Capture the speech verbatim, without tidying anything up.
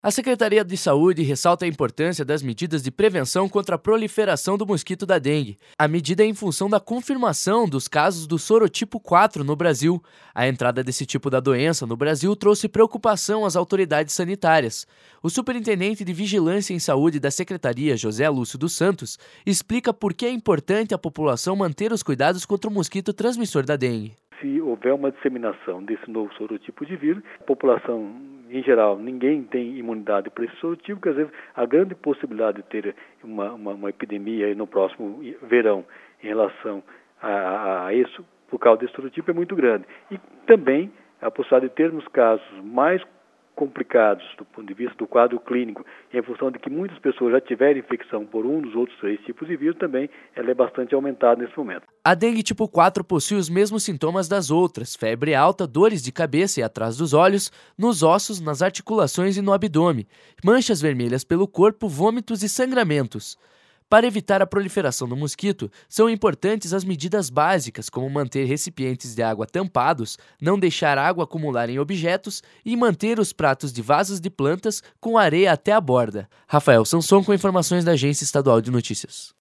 A Secretaria de Saúde ressalta a importância das medidas de prevenção contra a proliferação do mosquito da dengue. A medida é em função da confirmação dos casos do sorotipo quatro no Brasil. A entrada desse tipo da doença no Brasil trouxe preocupação às autoridades sanitárias. O superintendente de Vigilância em Saúde da Secretaria, José Lúcio dos Santos, explica por que é importante a população manter os cuidados contra o mosquito transmissor da dengue. Se houver uma disseminação desse novo sorotipo de vírus, a população, em geral, ninguém tem imunidade para esse sorotipo, porque às vezes a grande possibilidade de ter uma, uma, uma epidemia aí no próximo verão em relação a, a isso, por causa desse sorotipo, é muito grande. E também a possibilidade de termos casos mais complicados do ponto de vista do quadro clínico, em função de que muitas pessoas já tiveram infecção por um dos outros três tipos de vírus, também ela é bastante aumentada nesse momento. A dengue tipo quatro possui os mesmos sintomas das outras: febre alta, dores de cabeça e atrás dos olhos, nos ossos, nas articulações e no abdômen, manchas vermelhas pelo corpo, vômitos e sangramentos. Para evitar a proliferação do mosquito, são importantes as medidas básicas, como manter recipientes de água tampados, não deixar água acumular em objetos e manter os pratos de vasos de plantas com areia até a borda. Rafael Sanson com informações da Agência Estadual de Notícias.